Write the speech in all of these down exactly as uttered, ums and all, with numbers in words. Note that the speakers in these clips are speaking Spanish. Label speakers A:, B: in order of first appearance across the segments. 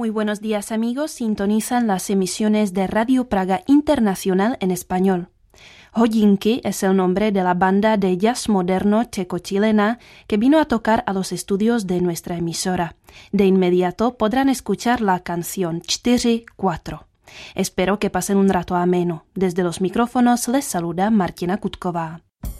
A: Muy buenos días amigos, sintonizan las emisiones de Radio Praga Internacional en español. Hodinky es el nombre de la banda de jazz moderno checo-chilena que vino a tocar a los estudios de nuestra emisora. De inmediato podrán escuchar la canción čtyři cuatro. Espero que pasen un rato ameno. Desde los micrófonos les saluda Martina Kutková.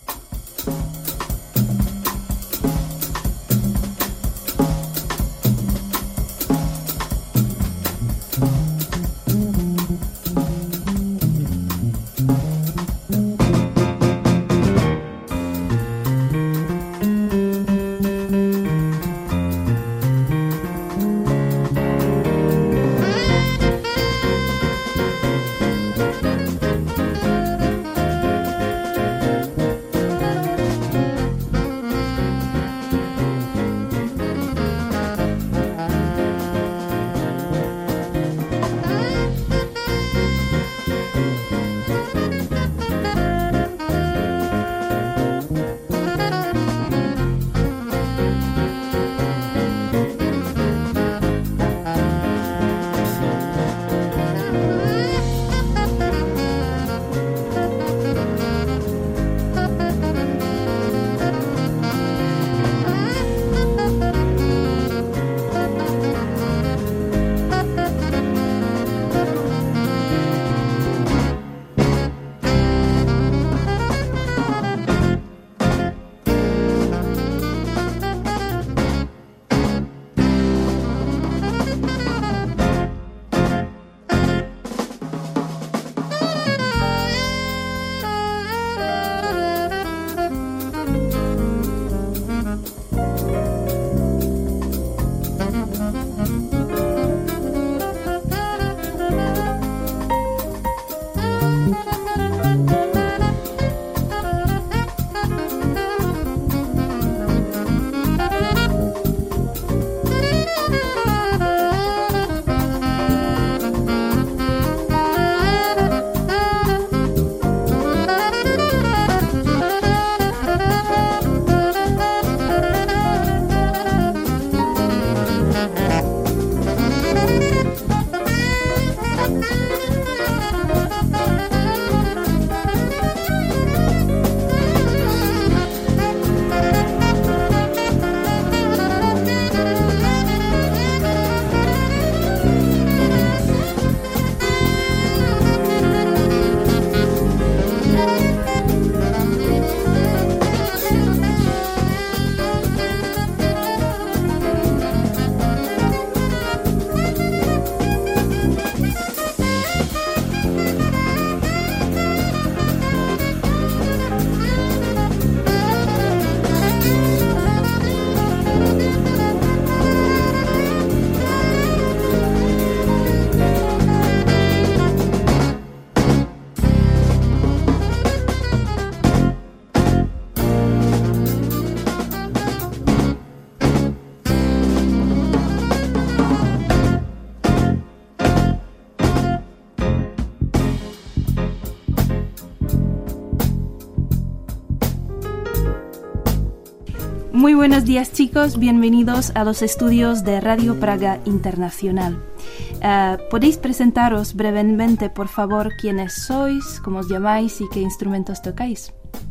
A: Muy buenos días chicos, bienvenidos a los estudios de Radio Praga Internacional. Uh, ¿Podéis presentaros brevemente, por favor, quiénes sois, cómo os llamáis y qué instrumentos tocáis?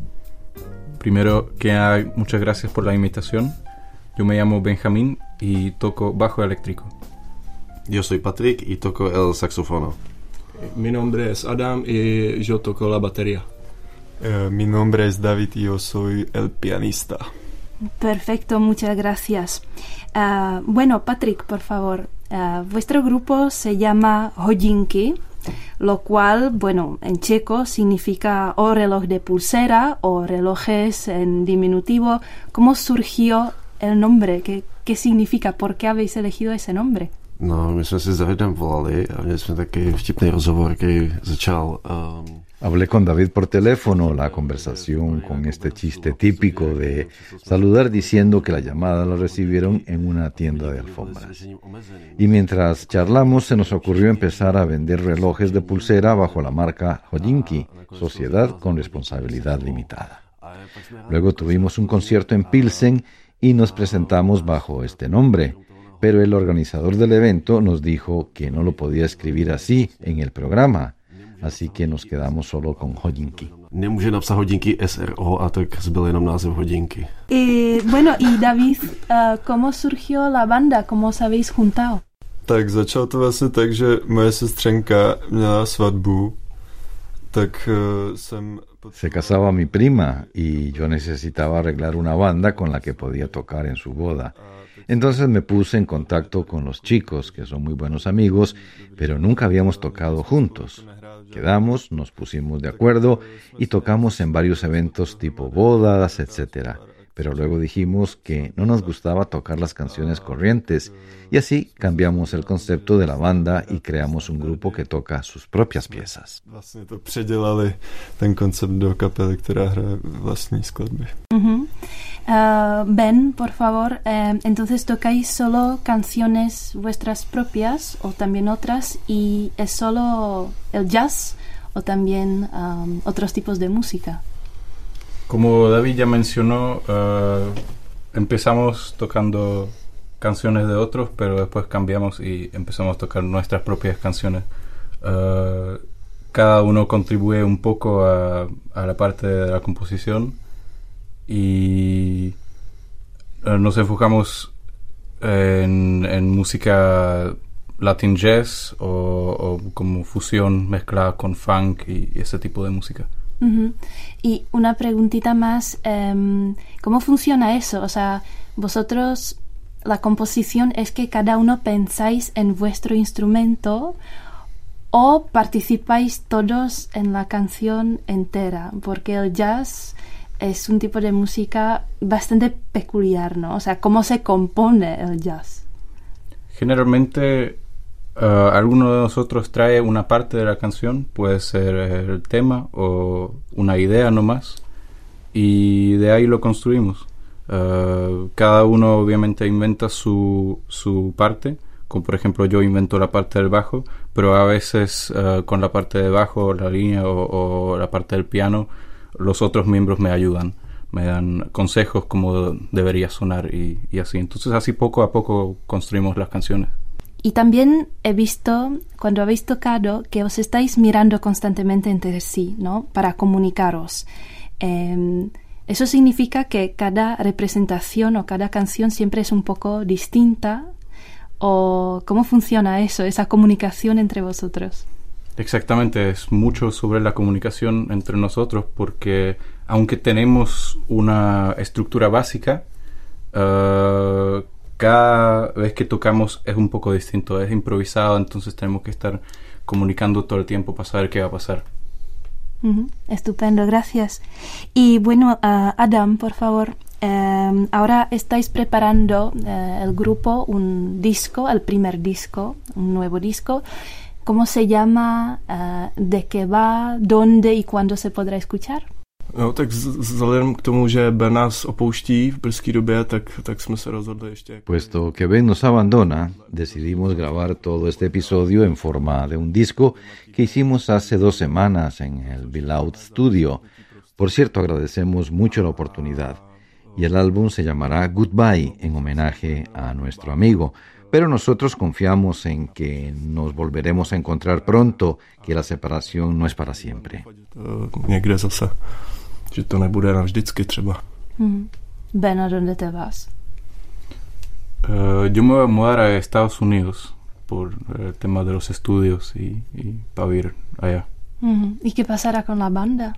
B: Primero que nada, muchas gracias por la invitación. Yo me llamo Benjamín y toco bajo eléctrico.
C: Yo soy Patrick y toco el saxofono.
D: Mi nombre es Adam y yo toco la batería.
E: Uh, mi nombre es David y yo soy el pianista.
A: Perfecto, muchas gracias. Uh, bueno, Patrick, por favor, uh, vuestro grupo se llama Hodinky, lo cual, bueno, en checo significa o reloj de pulsera o relojes en diminutivo. ¿Cómo surgió el nombre? ¿Qué, qué significa? ¿Por qué habéis elegido ese nombre?
C: No, my jsme si s Davidem volali a měli jsme taky vtipný rozhovor, který začal... Um...
F: Hablé con David por teléfono, la conversación con este chiste típico de saludar diciendo que la llamada la recibieron en una tienda de alfombras. Y mientras charlamos se nos ocurrió empezar a vender relojes de pulsera bajo la marca Hodinky, Sociedad con Responsabilidad Limitada. Luego tuvimos un concierto en Pilsen y nos presentamos bajo este nombre. pero el organizador del evento nos dijo que no lo podía escribir así en el programa, así que nos quedamos solo con hodinky.
C: Nemůže napsat hodinky S R O a tak zbyl jenom název hodinky.
A: Y, bueno, y David, uh, ¿cómo surgió la banda? ¿Cómo os habéis juntado?
E: Tak začalo to vlastně tak, že moje sestřenka měla svatbu, tak uh, jsem...
F: Se casaba mi prima y yo necesitaba arreglar una banda con la que podía tocar en su boda. Entonces me puse en contacto con los chicos, que son muy buenos amigos, pero nunca habíamos tocado juntos. Quedamos, nos pusimos de acuerdo y tocamos en varios eventos tipo bodas, etcétera. Pero luego dijimos que no nos gustaba tocar las canciones corrientes y así cambiamos el concepto de la banda y creamos un grupo que toca sus propias piezas.
E: Vlastně to předělali ten koncept do kapely, která hraje vlastní skladby.
A: Uh-huh. Uh, Ben, por favor, eh, entonces tocáis solo canciones vuestras propias o también otras, y es solo el jazz o también um, otros tipos de música.
B: Como David ya mencionó, uh, empezamos tocando canciones de otros, pero después cambiamos y empezamos a tocar nuestras propias canciones. Uh, cada uno contribuye un poco a, a la parte de la composición y uh, nos enfocamos en, en música Latin jazz o, o como fusión mezclada con funk y, y ese tipo de música.
A: Uh-huh. Y una preguntita más, um, ¿cómo funciona eso? O sea, vosotros, la composición es que cada uno pensáis en vuestro instrumento o participáis todos en la canción entera, porque el jazz es un tipo de música bastante peculiar, ¿no? O sea, ¿cómo se compone el jazz?
B: Generalmente Uh, alguno de nosotros trae una parte de la canción, puede ser el tema o una idea nomás, y de ahí lo construimos. Uh, cada uno obviamente inventa su, su parte, como por ejemplo yo invento la parte del bajo, pero a veces uh, con la parte de bajo, la línea o, o la parte del piano, los otros miembros me ayudan, me dan consejos cómo debería sonar y, y así. Entonces así poco a poco construimos las canciones.
A: Y también he visto, cuando habéis tocado, que os estáis mirando constantemente entre sí, ¿no? Para comunicaros. Eh, ¿Eso significa que cada representación o cada canción siempre es un poco distinta? ¿O cómo funciona eso, esa comunicación entre vosotros?
B: Exactamente, es mucho sobre la comunicación entre nosotros, porque aunque tenemos una estructura básica, uh, cada vez que tocamos es un poco distinto, es improvisado, entonces tenemos que estar comunicando todo el tiempo para saber qué va a pasar.
A: Uh-huh. Estupendo, gracias. Y bueno, uh, Adam, por favor, eh, ahora estáis preparando eh, el grupo un disco, el primer disco, un nuevo disco. ¿Cómo se llama? Uh, ¿De qué va? ¿Dónde y cuándo se podrá escuchar?
D: No, tak vzhledem k tomu, že Ben nás opouští v brzké době, tak, tak jsme se rozhodli ještě...
F: Puesto que Ben nos abandona, decidimos grabar todo este episodio en forma de un disco que hicimos hace dos semanas en el Beloud Studio. Por cierto, agradecemos mucho la oportunidad. Y el álbum se llamará Goodbye, en homenaje a nuestro amigo. Pero nosotros confiamos en que nos volveremos a encontrar pronto, que la separación no es para siempre.
D: Někde zase, že to nebude navždycky třeba.
A: Mm. Ben, ¿a dónde te vas?
B: Uh, yo me voy a mudar a Estados Unidos por el tema de los estudios y, y para vivir allá.
A: Mm. ¿Y qué pasará con la banda?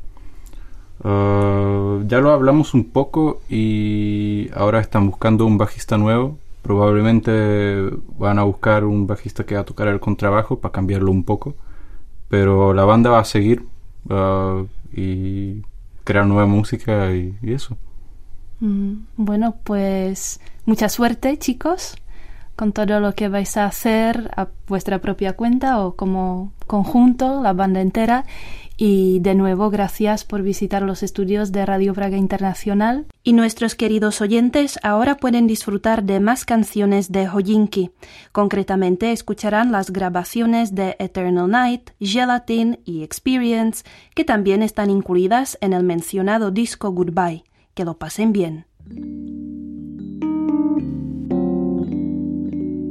B: Uh, ya lo hablamos un poco y ahora están buscando un bajista nuevo. Probablemente van a buscar un bajista que va a tocar el contrabajo para cambiarlo un poco, pero la banda va a seguir uh, y crear nueva música y, y eso.
A: Mm, bueno, pues mucha suerte, chicos, con todo lo que vais a hacer a vuestra propia cuenta o como conjunto, la banda entera. Y de nuevo, gracias por visitar los estudios de Radio Praga Internacional. Y nuestros queridos oyentes ahora pueden disfrutar de más canciones de Hodinky. Concretamente, escucharán las grabaciones de Eternal Night, Gelatin y Experience, que también están incluidas en el mencionado disco Goodbye. Que lo pasen bien.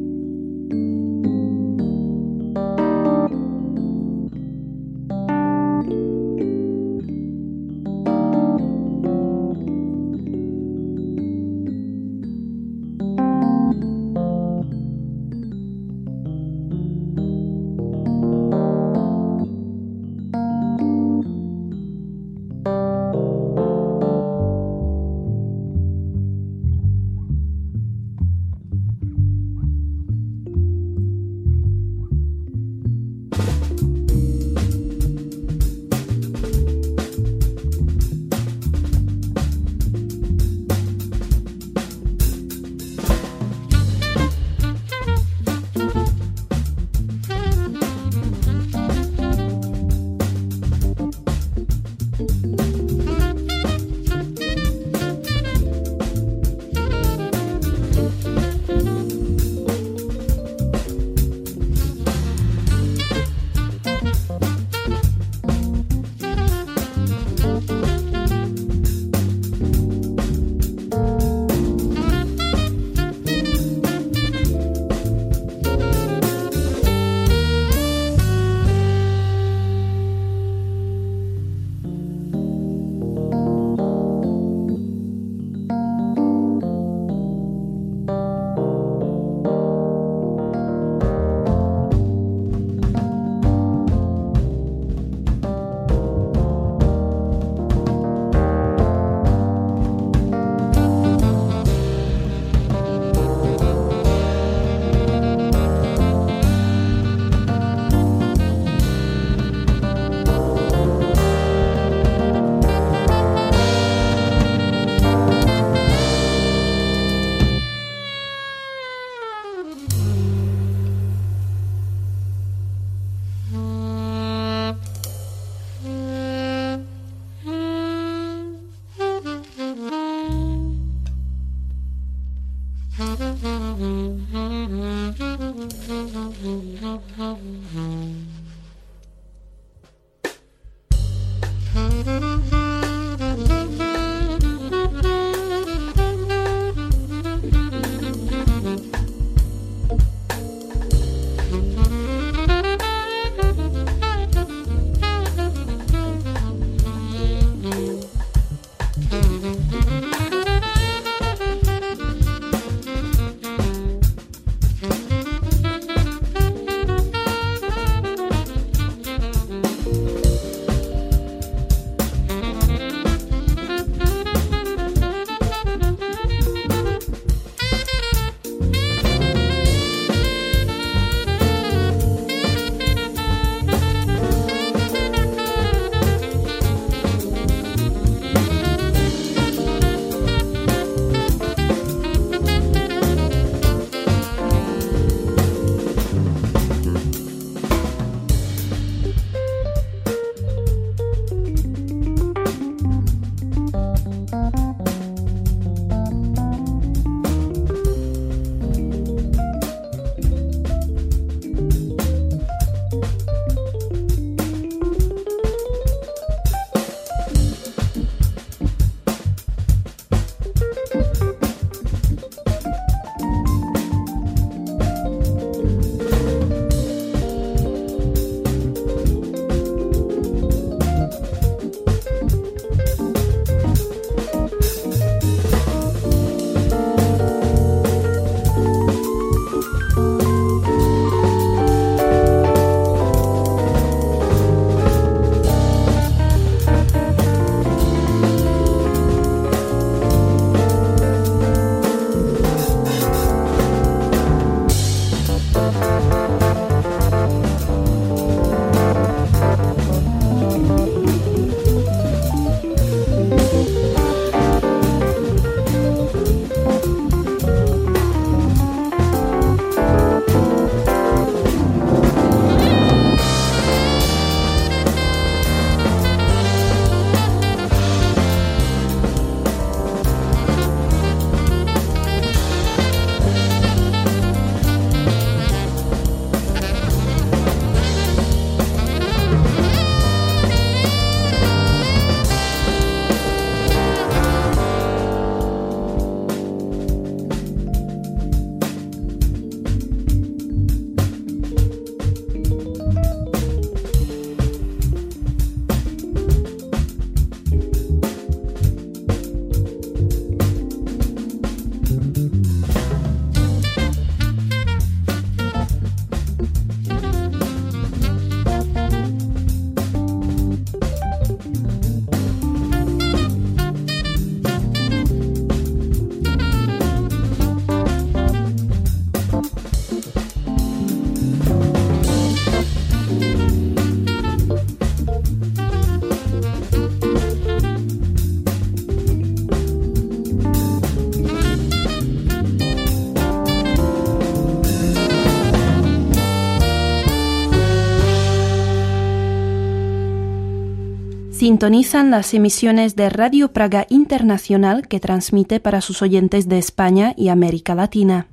A: Sintonizan las emisiones de Radio Praga Internacional que transmite para sus oyentes de España y América Latina.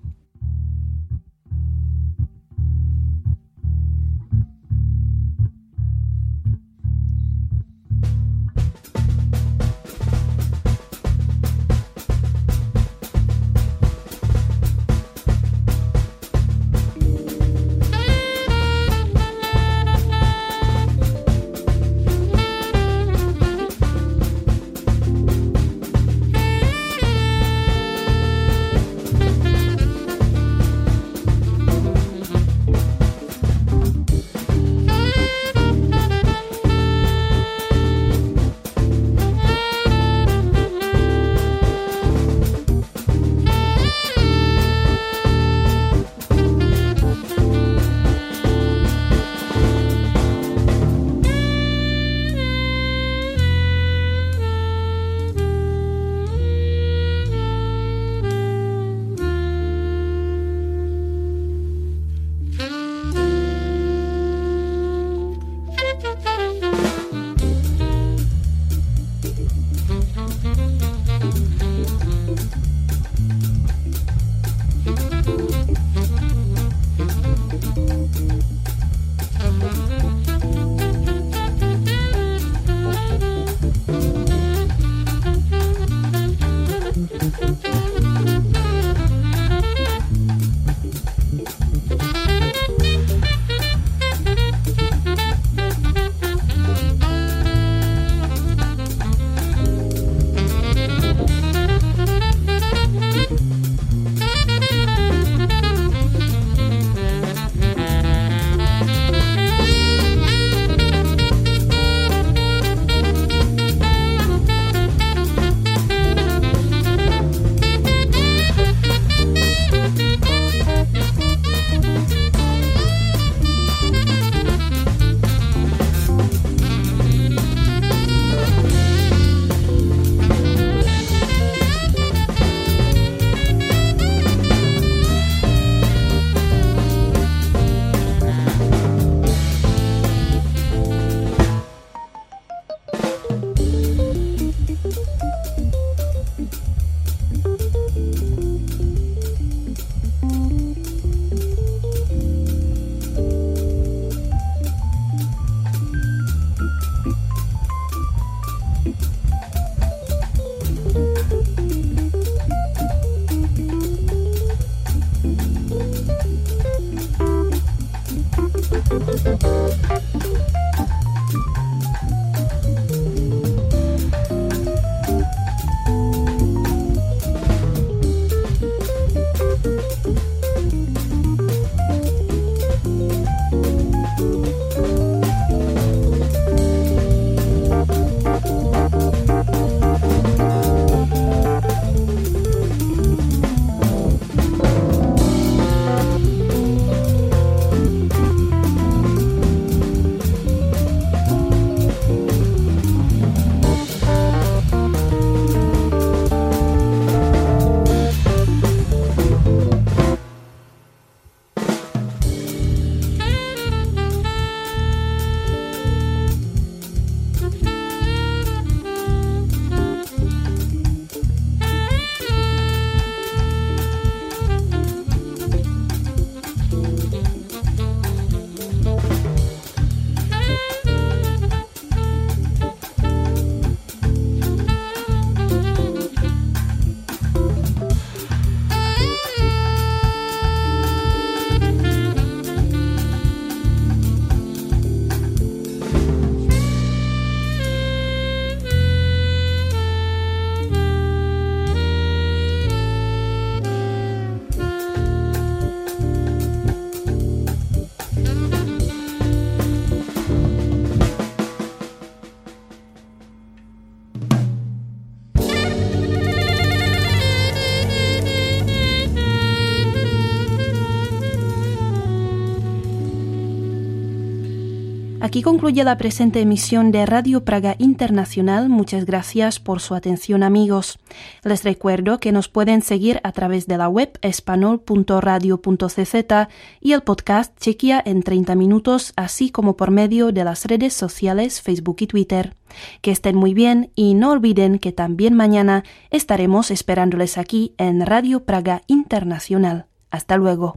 A: Aquí concluye la presente emisión de Radio Praga Internacional. Muchas gracias por su atención, amigos. Les recuerdo que nos pueden seguir a través de la web espanol punto radio punto c z y el podcast Chequia en treinta minutos, así como por medio de las redes sociales Facebook y Twitter. Que estén muy bien y no olviden que también mañana estaremos esperándoles aquí en Radio Praga Internacional. Hasta luego.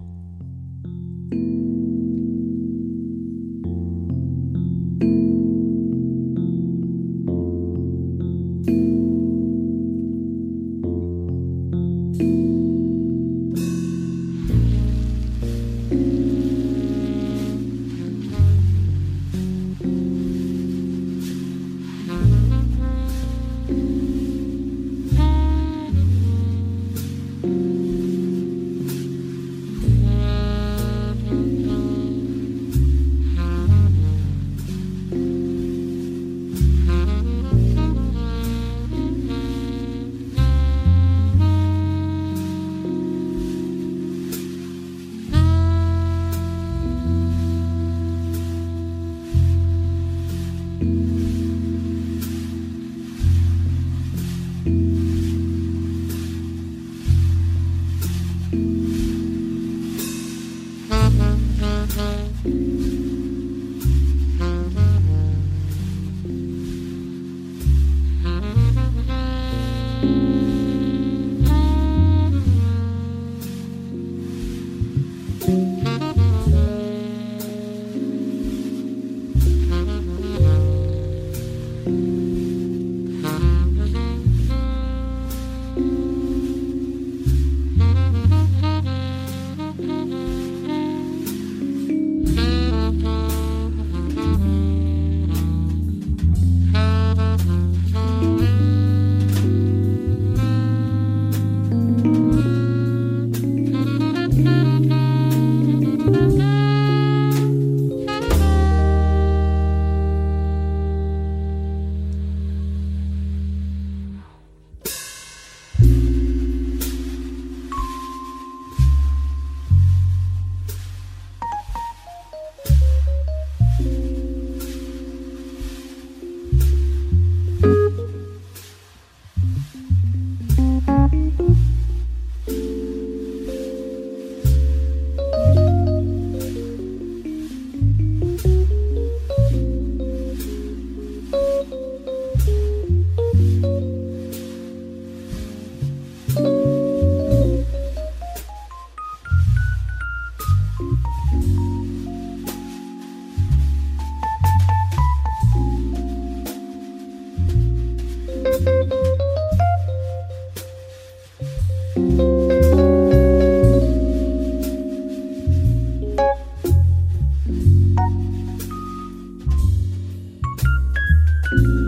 G: you.